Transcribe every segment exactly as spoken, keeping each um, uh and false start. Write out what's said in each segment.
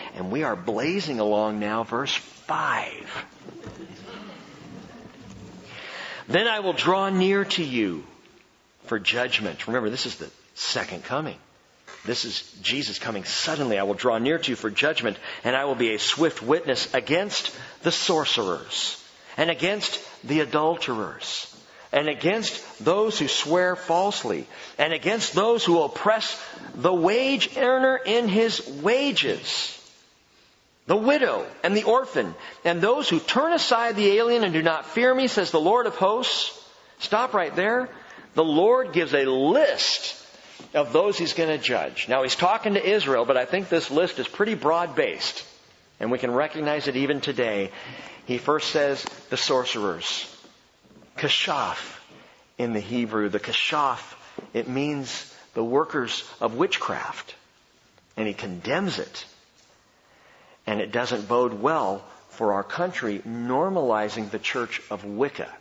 And we are blazing along now, verse five. Then I will draw near to you for judgment. Remember, this is the second coming. This is Jesus coming suddenly. I will draw near to you for judgment, and I will be a swift witness against the sorcerers, and against the adulterers, and against those who swear falsely, and against those who oppress the wage earner in his wages, the widow and the orphan, and those who turn aside the alien and do not fear me, says the Lord of hosts. Stop right there. The Lord gives a list of those He's going to judge. Now, He's talking to Israel, but I think this list is pretty broad-based. And we can recognize it even today. He first says the sorcerers. Kashaf in the Hebrew. The kashaf, it means the workers of witchcraft. And He condemns it. And it doesn't bode well for our country normalizing the church of Wicca.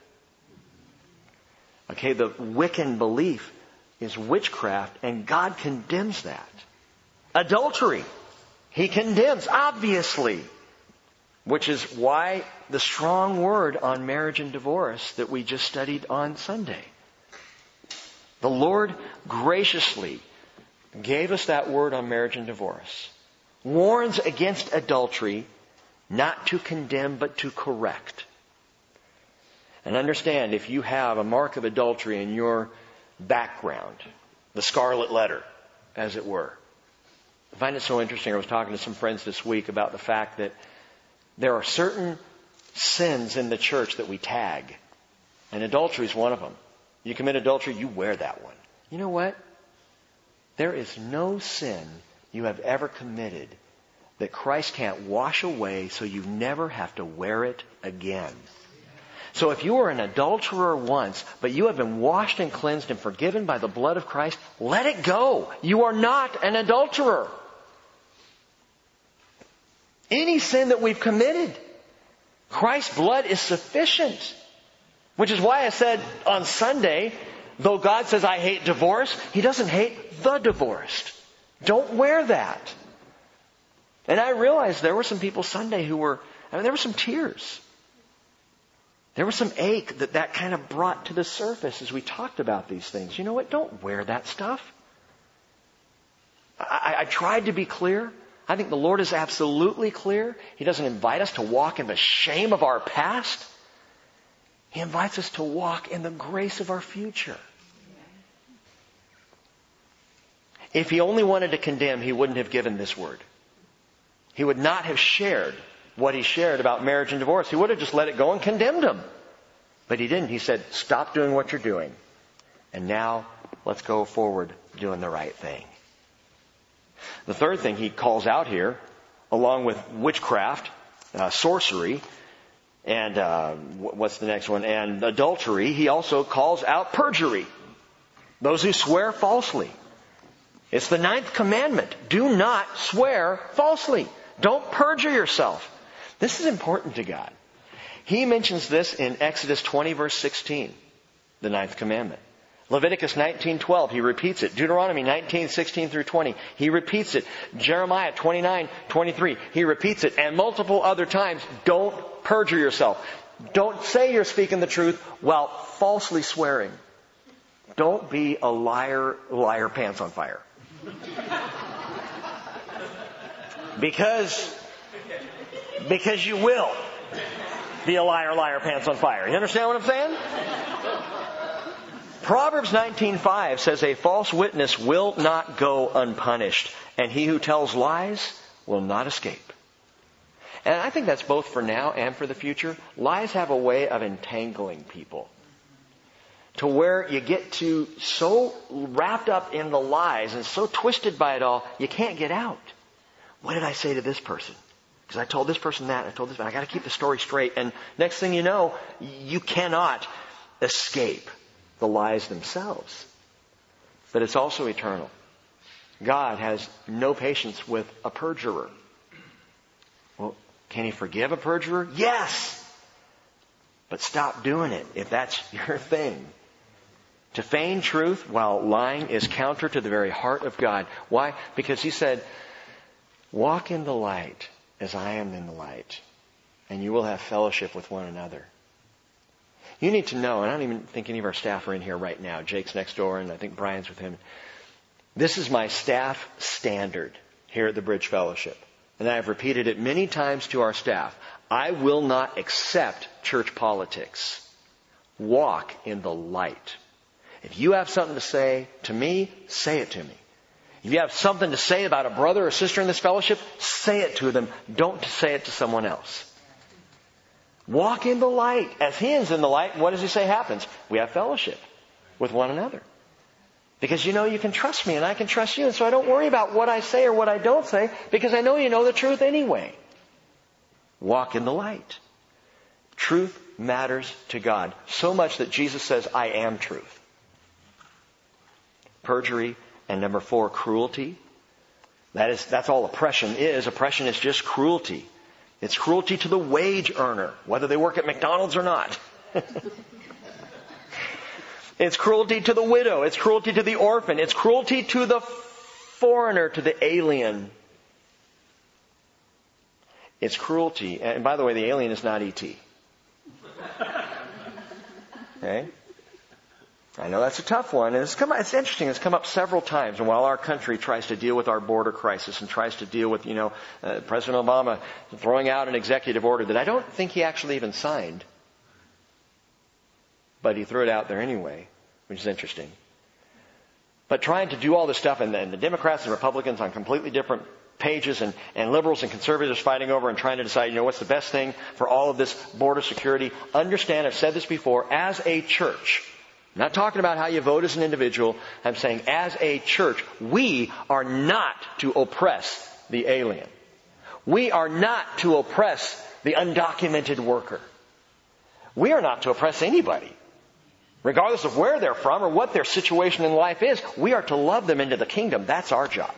Okay, the Wiccan belief is witchcraft, and God condemns that. Adultery, He condemns, obviously. Which is why the strong word on marriage and divorce that we just studied on Sunday. The Lord graciously gave us that word on marriage and divorce. Warns against adultery, not to condemn, but to correct. And understand, if you have a mark of adultery in your background, the scarlet letter, as it were. I find it so interesting. I was talking to some friends this week about the fact that there are certain sins in the church that we tag. And adultery is one of them. You commit adultery, you wear that one. You know what? There is no sin you have ever committed that Christ can't wash away so you never have to wear it again. So if you were an adulterer once, but you have been washed and cleansed and forgiven by the blood of Christ, let it go. You are not an adulterer. Any sin that we've committed, Christ's blood is sufficient. Which is why I said on Sunday, though God says I hate divorce, He doesn't hate the divorced. Don't wear that. And I realized there were some people Sunday who were, I mean, there were some tears. There was some ache that that kind of brought to the surface as we talked about these things. You know what? Don't wear that stuff. I, I tried to be clear. I think the Lord is absolutely clear. He doesn't invite us to walk in the shame of our past. He invites us to walk in the grace of our future. If He only wanted to condemn, He wouldn't have given this word. He would not have shared what He shared about marriage and divorce. He would have just let it go and condemned them. But He didn't. He said, stop doing what you're doing. And now let's go forward doing the right thing. The third thing He calls out here, along with witchcraft, uh, sorcery, and uh, what's the next one? And adultery, He also calls out perjury. Those who swear falsely. It's the ninth commandment. Do not swear falsely. Don't perjure yourself. This is important to God. He mentions this in Exodus twenty verse sixteen, the ninth commandment. Leviticus nineteen twelve, He repeats it. Deuteronomy nineteen sixteen through twenty, He repeats it. Jeremiah twenty-nine twenty-three, He repeats it. And multiple other times, don't perjure yourself. Don't say you're speaking the truth while falsely swearing. Don't be a liar, liar pants on fire. Because, because you will be a liar, liar, pants on fire. You understand what I'm saying? Proverbs nineteen five says a false witness will not go unpunished, and he who tells lies will not escape. And I think that's both for now and for the future. Lies have a way of entangling people. To where you get to so wrapped up in the lies and so twisted by it all, you can't get out. What did I say to this person? Because I told this person that, I told this, I got to keep the story straight. And next thing you know, you cannot escape the lies themselves. But it's also eternal. God has no patience with a perjurer. Well, can He forgive a perjurer? Yes! But stop doing it if that's your thing. To feign truth while lying is counter to the very heart of God. Why? Because He said, Walk in the light as I am in the light, and you will have fellowship with one another. You need to know, and I don't even think any of our staff are in here right now. Jake's next door, and I think Brian's with him. This is my staff standard here at the Bridge Fellowship. And I have repeated it many times to our staff. I will not accept church politics. Walk in the light. If you have something to say to me, say it to me. If you have something to say about a brother or sister in this fellowship, say it to them. Don't say it to someone else. Walk in the light. As He is in the light, what does He say happens? We have fellowship with one another. Because you know you can trust me and I can trust you. And so I don't worry about what I say or what I don't say because I know you know the truth anyway. Walk in the light. Truth matters to God. So much that Jesus says, I am truth. Perjury. And number four, cruelty. That is, that's all oppression is. Oppression is just cruelty. It's cruelty to the wage earner, whether they work at McDonald's or not. It's cruelty to the widow. It's cruelty to the orphan. It's cruelty to the foreigner, to the alien. It's cruelty. And by the way, the alien is not E T Okay? I know that's a tough one. And it's come, it's interesting. It's come up several times. And while our country tries to deal with our border crisis and tries to deal with, you know, uh, President Obama throwing out an executive order that I don't think he actually even signed. But he threw it out there anyway, which is interesting. But trying to do all this stuff, and, and the Democrats and Republicans on completely different pages, and, and liberals and conservatives fighting over and trying to decide, you know, what's the best thing for all of this border security. Understand, I've said this before, as a church, I'm not talking about how you vote as an individual. I'm saying as a church, we are not to oppress the alien. We are not to oppress the undocumented worker. We are not to oppress anybody. Regardless of where they're from or what their situation in life is, we are to love them into the kingdom. That's our job.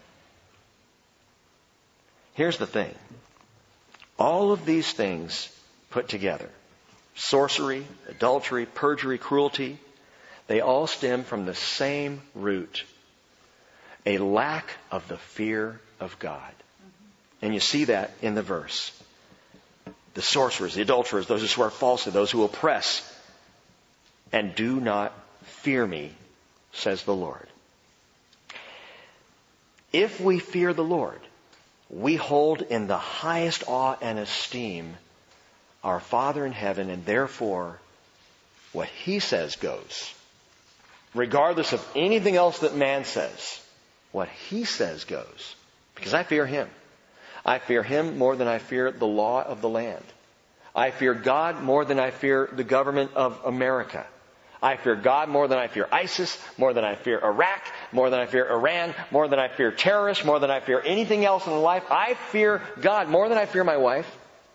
Here's the thing. All of these things put together, sorcery, adultery, perjury, cruelty, they all stem from the same root, a lack of the fear of God. And you see that in the verse. The sorcerers, the adulterers, those who swear falsely, those who oppress, and do not fear me, says the Lord. If we fear the Lord, we hold in the highest awe and esteem our Father in heaven, and therefore what He says goes. Regardless of anything else that man says, what He says goes. Because I fear Him. I fear Him more than I fear the law of the land. I fear God more than I fear the government of America. I fear God more than I fear ISIS, more than I fear Iraq, more than I fear Iran, more than I fear terrorists, more than I fear anything else in life. I fear God more than I fear my wife.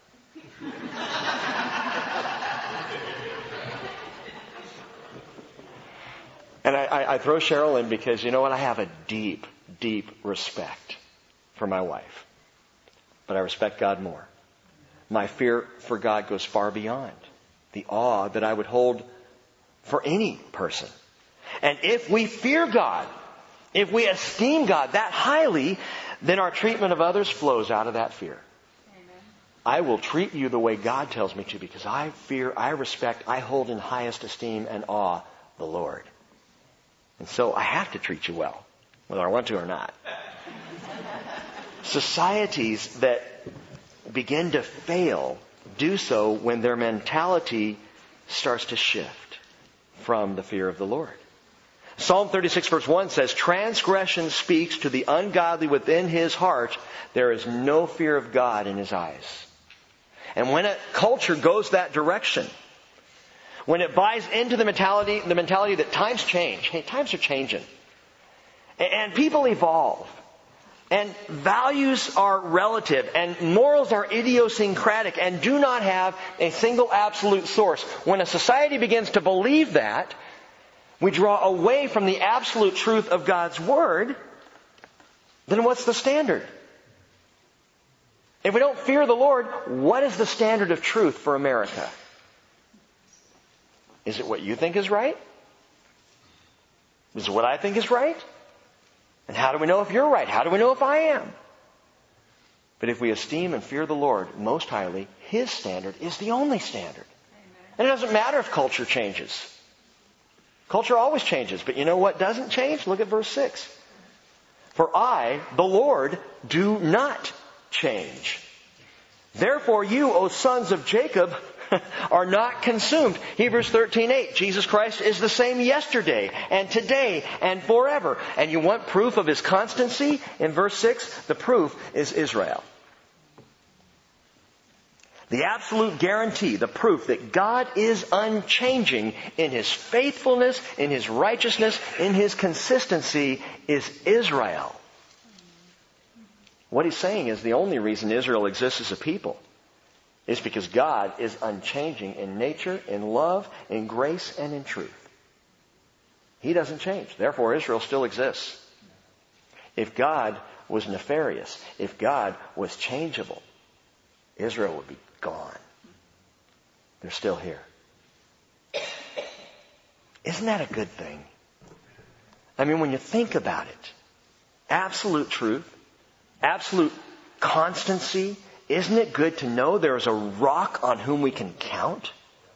And I, I, I throw Cheryl in because, you know what, I have a deep, deep respect for my wife. But I respect God more. My fear for God goes far beyond the awe that I would hold for any person. And if we fear God, if we esteem God that highly, then our treatment of others flows out of that fear. Amen. I will treat you the way God tells me to because I fear, I respect, I hold in highest esteem and awe the Lord. And so I have to treat you well, whether I want to or not. Societies that begin to fail do so when their mentality starts to shift from the fear of the Lord. Psalm thirty-six verse one says, transgression speaks to the ungodly within his heart. There is no fear of God in his eyes. And when a culture goes that direction, when it buys into the mentality, the mentality that times change. Hey, times are changing. And people evolve. And values are relative. And morals are idiosyncratic and do not have a single absolute source. When a society begins to believe that, we draw away from the absolute truth of God's Word, then what's the standard? If we don't fear the Lord, what is the standard of truth for America? Is it what you think is right? Is it what I think is right? And how do we know if you're right? How do we know if I am? But if we esteem and fear the Lord most highly, His standard is the only standard. And it doesn't matter if culture changes. Culture always changes. But you know what doesn't change? Look at verse six. For I, the Lord, do not change. Therefore you, O sons of Jacob, are not consumed. Hebrews thirteen eight. Jesus Christ is the same yesterday and today and forever. And you want proof of His constancy? In verse six, the proof is Israel. The absolute guarantee, the proof that God is unchanging in His faithfulness, in His righteousness, in His consistency is Israel. What he's saying is the only reason Israel exists as a people is because God is unchanging in nature, in love, in grace, and in truth. He doesn't change. Therefore, Israel still exists. If God was nefarious, if God was changeable, Israel would be gone. They're still here. Isn't that a good thing? I mean, when you think about it, absolute truth, absolute constancy, isn't it good to know there is a rock on whom we can count?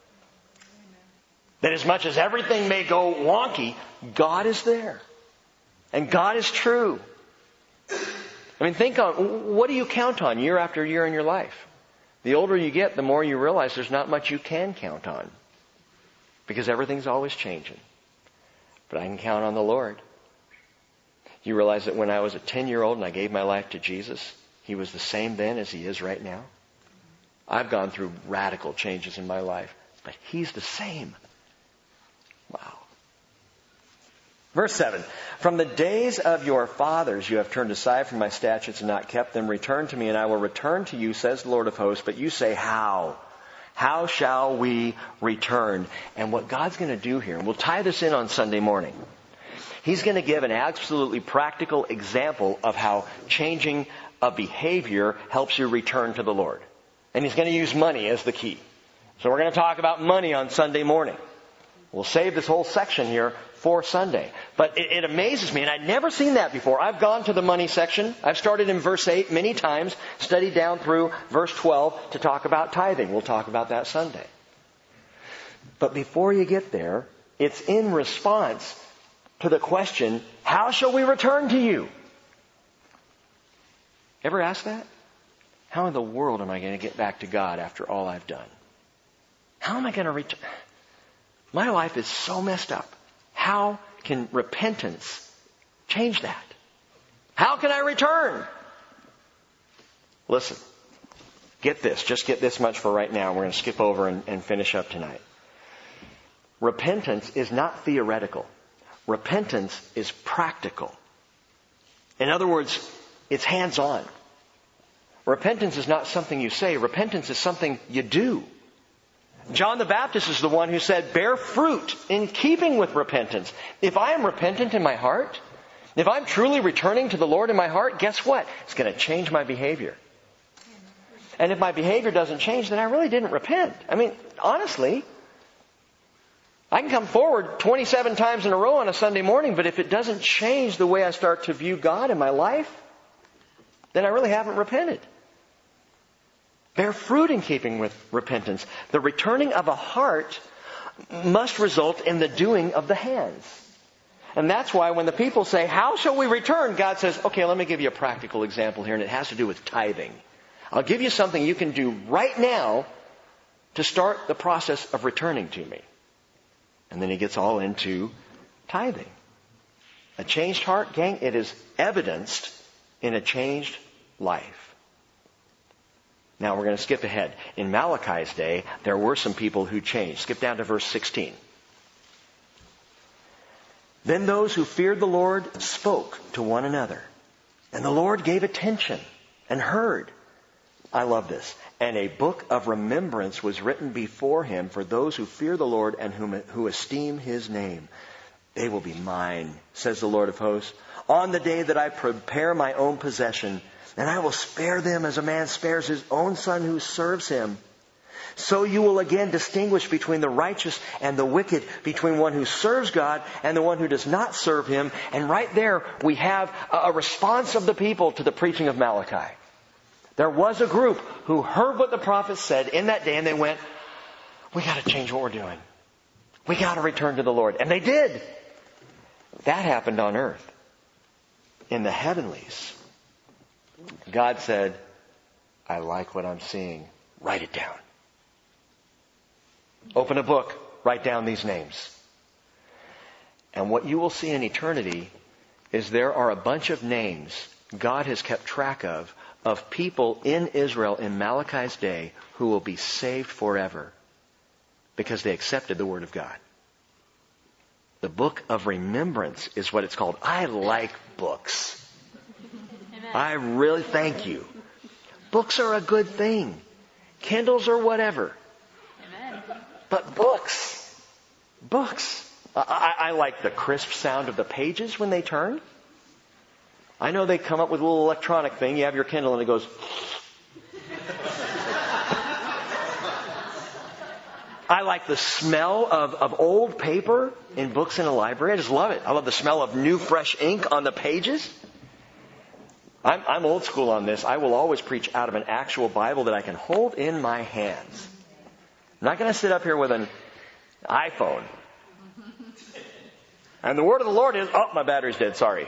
That as much as everything may go wonky, God is there. And God is true. I mean, think on, what do you count on year after year in your life? The older you get, the more you realize there's not much you can count on. Because everything's always changing. But I can count on the Lord. You realize that when I was a ten-year-old and I gave my life to Jesus, He was the same then as He is right now. I've gone through radical changes in my life, but He's the same. Wow. Verse seven. From the days of your fathers you have turned aside from my statutes and not kept them. Return to me and I will return to you, says the Lord of hosts. But you say, how? How shall we return? And what God's going to do here, and we'll tie this in on Sunday morning. He's going to give an absolutely practical example of how changing a behavior helps you return to the Lord. And He's going to use money as the key. So we're going to talk about money on Sunday morning. We'll save this whole section here for Sunday. But it, it amazes me, and I'd never seen that before. I've gone to the money section. I've started in verse eight many times, studied down through verse twelve to talk about tithing. We'll talk about that Sunday. But before you get there, it's in response to the question, how shall we return to you? Ever ask that? How in the world am I going to get back to God after all I've done? How am I going to return? My life is so messed up. How can repentance change that? How can I return? Listen, get this. Just get this much for right now. We're going to skip over and, and finish up tonight. Repentance is not theoretical. Repentance is practical. In other words, it's hands-on. Repentance is not something you say. Repentance is something you do. John the Baptist is the one who said, bear fruit in keeping with repentance. If I am repentant in my heart, if I'm truly returning to the Lord in my heart, guess what? It's going to change my behavior. And if my behavior doesn't change, then I really didn't repent. I mean, honestly, I can come forward twenty-seven times in a row on a Sunday morning, but if it doesn't change the way I start to view God in my life, then I really haven't repented. Bear fruit in keeping with repentance. The returning of a heart must result in the doing of the hands. And that's why when the people say, how shall we return? God says, okay, let me give you a practical example here, and it has to do with tithing. I'll give you something you can do right now to start the process of returning to me. And then He gets all into tithing. A changed heart, gang, it is evidenced in a changed life. Now we're going to skip ahead. In Malachi's day, there were some people who changed. Skip down to verse sixteen. Then those who feared the Lord spoke to one another. And the Lord gave attention and heard. I love this. And a book of remembrance was written before Him for those who fear the Lord and whom, who esteem His name. They will be mine, says the Lord of hosts, on the day that I prepare my own possession. And I will spare them as a man spares his own son who serves him. So you will again distinguish between the righteous and the wicked, between one who serves God and the one who does not serve Him. And right there we have a response of the people to the preaching of Malachi. There was a group who heard what the prophet said in that day and they went, we got to change what we're doing. We got to return to the Lord. And they did. That happened on earth. In the heavenlies, God said, I like what I'm seeing. Write it down. Open a book. Write down these names. And what you will see in eternity is there are a bunch of names God has kept track of, of people in Israel in Malachi's day who will be saved forever because they accepted the Word of God. The book of remembrance is what it's called. I like books. Amen. I really thank you. Books are a good thing. Kindles or whatever. Amen. But books. Books. I, I like the crisp sound of the pages when they turn. I know they come up with a little electronic thing. You have your Kindle and it goes... I like the smell of, of old paper in books in a library. I just love it. I love the smell of new, fresh ink on the pages. I'm, I'm old school on this. I will always preach out of an actual Bible that I can hold in my hands. I'm not going to sit up here with an iPhone. And the word of the Lord is, oh, my battery's dead, sorry.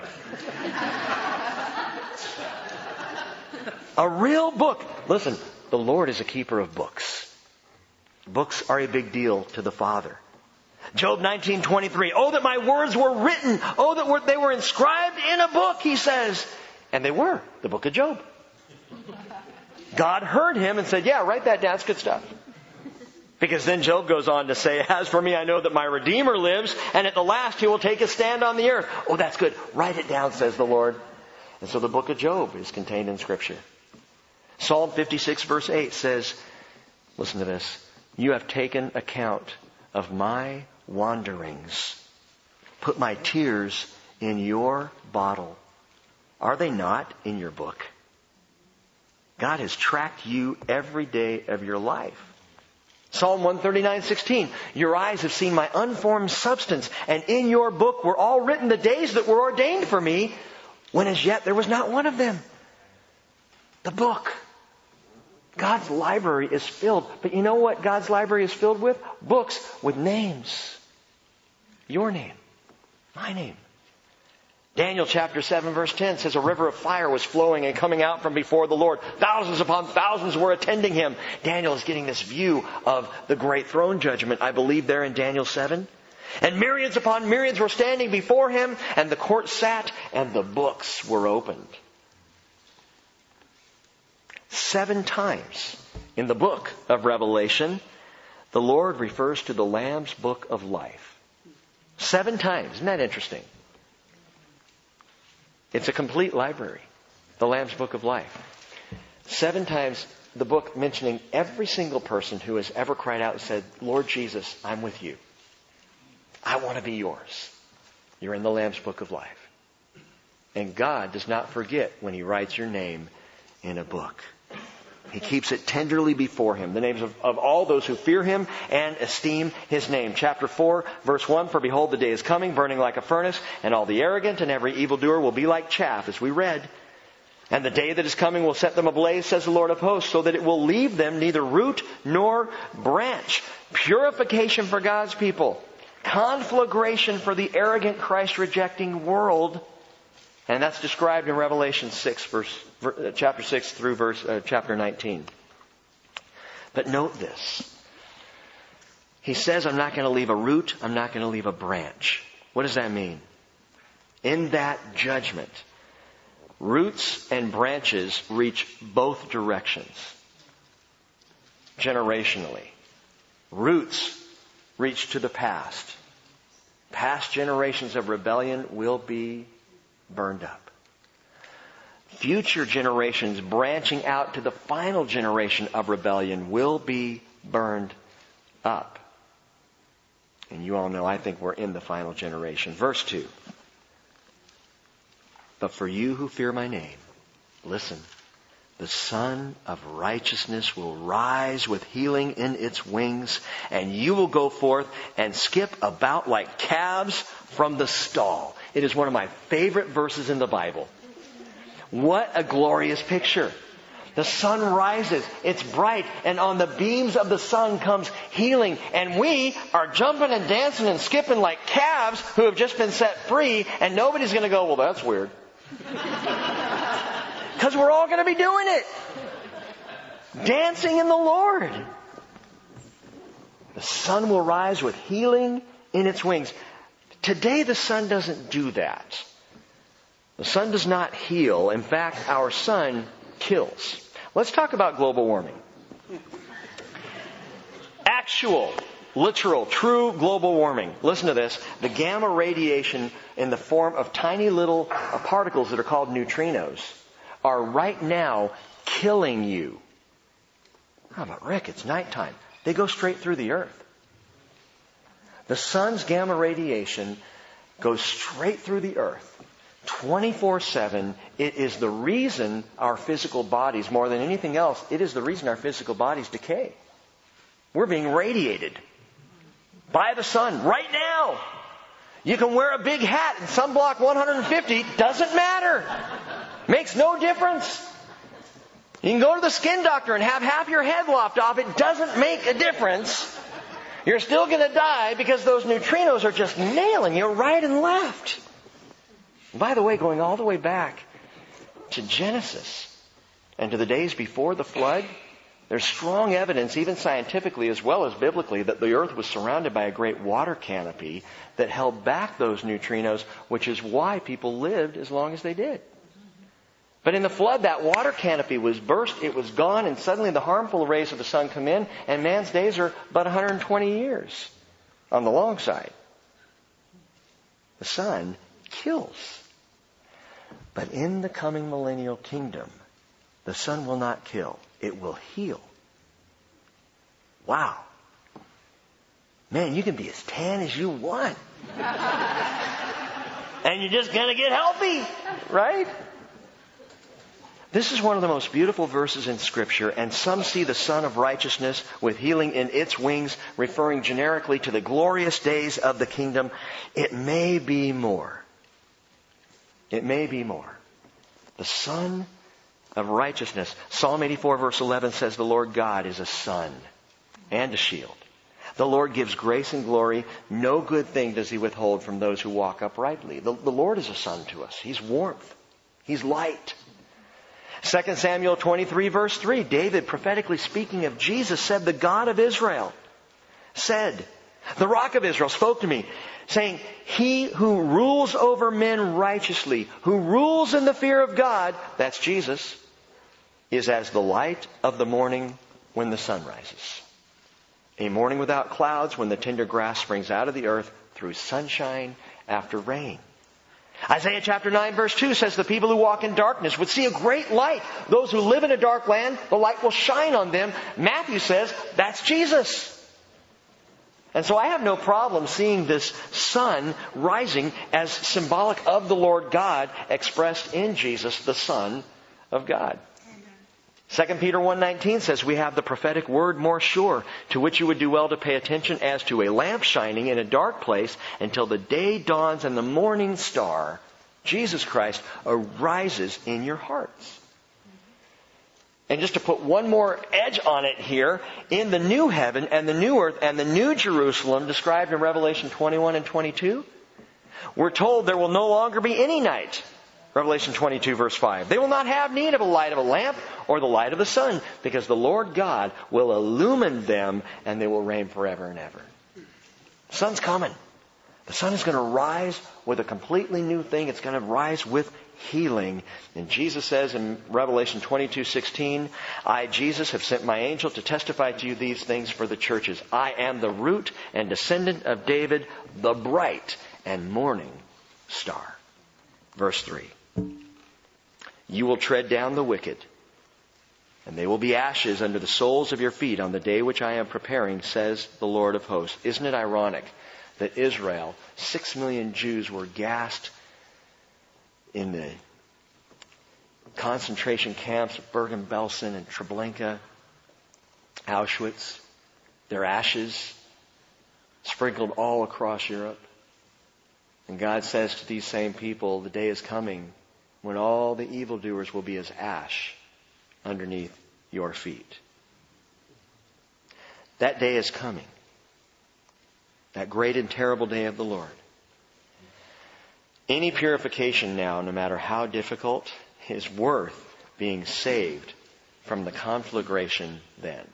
A real book. Listen, the Lord is a keeper of books. Books are a big deal to the Father. Job nineteen twenty-three. Oh, that my words were written. Oh, that they were inscribed in a book, he says. And they were. The book of Job. God heard him and said, yeah, write that down. It's good stuff. Because then Job goes on to say, as for me, I know that my Redeemer lives, and at the last he will take his stand on the earth. Oh, that's good. Write it down, says the Lord. And so the book of Job is contained in Scripture. Psalm fifty-six verse eight says, listen to this. You have taken account of my wanderings. Put my tears in your bottle. Are they not in your book? God has tracked you every day of your life. Psalm one thirty-nine sixteen. Your eyes have seen my unformed substance, and in your book were all written the days that were ordained for me, when as yet there was not one of them. The book. God's library is filled. But you know what God's library is filled with? Books with names. Your name. My name. Daniel chapter seven verse ten says a river of fire was flowing and coming out from before the Lord. Thousands upon thousands were attending him. Daniel is getting this view of the great throne judgment, I believe, there in Daniel seven. And myriads upon myriads were standing before him, and the court sat, and the books were opened. Seven times in the book of Revelation, the Lord refers to the Lamb's book of life. Seven times. Isn't that interesting? It's a complete library. The Lamb's book of life. Seven times the book mentioning every single person who has ever cried out and said, Lord Jesus, I'm with you. I want to be yours. You're in the Lamb's book of life. And God does not forget when he writes your name in a book. He keeps it tenderly before him, the names of, of all those who fear him and esteem his name. Chapter four, verse one, for behold, the day is coming, burning like a furnace, and all the arrogant and every evildoer will be like chaff, as we read. And the day that is coming will set them ablaze, says the Lord of hosts, so that it will leave them neither root nor branch. Purification for God's people. Conflagration for the arrogant, Christ-rejecting world. And that's described in Revelation six, verse, chapter six through verse, uh, chapter nineteen. But note this. He says, I'm not going to leave a root, I'm not going to leave a branch. What does that mean? In that judgment, roots and branches reach both directions. Generationally. Roots reach to the past. Past generations of rebellion will be burned up. Future generations branching out to the final generation of rebellion will be burned up. And you all know, I think we're in the final generation. Verse two. But for you who fear my name, listen, the Son of Righteousness will rise with healing in its wings, and you will go forth and skip about like calves from the stall. It is one of my favorite verses in the Bible. What a glorious picture. The sun rises, it's bright, and on the beams of the sun comes healing. And we are jumping and dancing and skipping like calves who have just been set free, and nobody's going to go, well, that's weird. Because we're all going to be doing it. Dancing in the Lord. The sun will rise with healing in its wings. Today the sun doesn't do that. The sun does not heal. In fact, our sun kills. Let's talk about global warming. Actual, literal, true global warming. Listen to this. The gamma radiation in the form of tiny little uh, particles that are called neutrinos are right now killing you. Oh, but Rick, it's nighttime. They go straight through the earth. The sun's gamma radiation goes straight through the earth. twenty-four seven, it is the reason our physical bodies, more than anything else, it is the reason our physical bodies decay. We're being radiated by the sun right now. You can wear a big hat and sunblock one hundred fifty, doesn't matter. Makes no difference. You can go to the skin doctor and have half your head lopped off, it doesn't make a difference. You're still going to die because those neutrinos are just nailing you right and left. By the way, going all the way back to Genesis and to the days before the flood, there's strong evidence, even scientifically as well as biblically, that the earth was surrounded by a great water canopy that held back those neutrinos, which is why people lived as long as they did. But in the flood, that water canopy was burst, it was gone, and suddenly the harmful rays of the sun come in, and man's days are but one hundred twenty years on the long side. The sun kills. But in the coming millennial kingdom, the sun will not kill. It will heal. Wow. Man, you can be as tan as you want. And you're just going to get healthy, right? This is one of the most beautiful verses in Scripture, and some see the Sun of Righteousness with healing in its wings, referring generically to the glorious days of the kingdom. It may be more. It may be more. The Sun of Righteousness. Psalm eighty-four verse eleven says, the Lord God is a sun and a shield. The Lord gives grace and glory. No good thing does He withhold from those who walk uprightly. The, the Lord is a sun to us. He's warmth. He's light. Second Samuel twenty-three verse three, David, prophetically speaking of Jesus, said, the God of Israel said, the Rock of Israel spoke to me, saying, He who rules over men righteously, who rules in the fear of God, that's Jesus, is as the light of the morning when the sun rises. A morning without clouds, when the tender grass springs out of the earth through sunshine after rain. Isaiah chapter nine verse two says, the people who walk in darkness would see a great light. Those who live in a dark land, the light will shine on them. Matthew says, that's Jesus. And so I have no problem seeing this sun rising as symbolic of the Lord God expressed in Jesus, the Son of God. Second Peter one nineteen says, we have the prophetic word more sure, to which you would do well to pay attention as to a lamp shining in a dark place until the day dawns and the morning star, Jesus Christ, arises in your hearts. And just to put one more edge on it here, in the new heaven and the new earth and the new Jerusalem described in Revelation twenty-one and twenty-two, we're told there will no longer be any night. Revelation twenty-two verse five. They will not have need of a light of a lamp or the light of the sun, because the Lord God will illumine them and they will reign forever and ever. The sun's coming. The sun is going to rise with a completely new thing. It's going to rise with healing. And Jesus says in Revelation twenty-two sixteen, I, Jesus, have sent my angel to testify to you these things for the churches. I am the root and descendant of David, the bright and morning star. Verse three. You will tread down the wicked, and they will be ashes under the soles of your feet on the day which I am preparing, says the Lord of hosts. Isn't it ironic that Israel, six million Jews were gassed in the concentration camps of Bergen-Belsen and Treblinka, Auschwitz, their ashes sprinkled all across Europe. And God says to these same people, the day is coming when all the evildoers will be as ash underneath your feet. That day is coming. That great and terrible day of the Lord. Any purification now, no matter how difficult, is worth being saved from the conflagration then.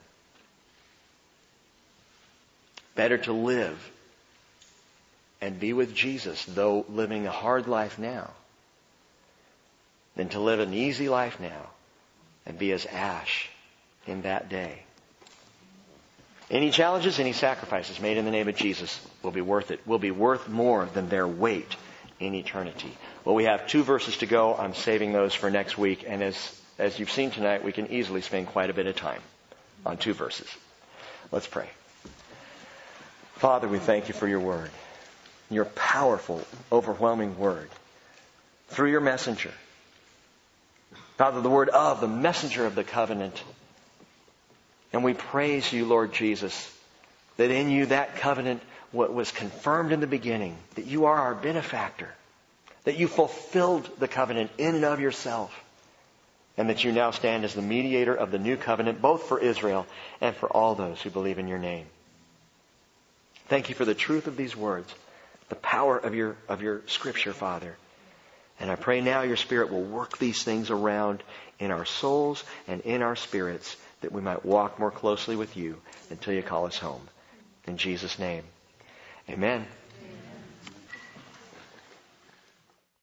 Better to live and be with Jesus, though living a hard life now, than to live an easy life now and be as ash in that day. Any challenges, any sacrifices made in the name of Jesus will be worth it, will be worth more than their weight in eternity. Well, we have two verses to go. I'm saving those for next week. And as, as you've seen tonight, we can easily spend quite a bit of time on two verses. Let's pray. Father, we thank you for your word, your powerful, overwhelming word through your messenger. Father, the word of, the messenger of the covenant. And we praise you, Lord Jesus, that in you that covenant what was confirmed in the beginning, that you are our benefactor, that you fulfilled the covenant in and of yourself, and that you now stand as the mediator of the new covenant, both for Israel and for all those who believe in your name. Thank you for the truth of these words, the power of your, of your scripture, Father. And I pray now your Spirit will work these things around in our souls and in our spirits, that we might walk more closely with you until you call us home. In Jesus' name, amen.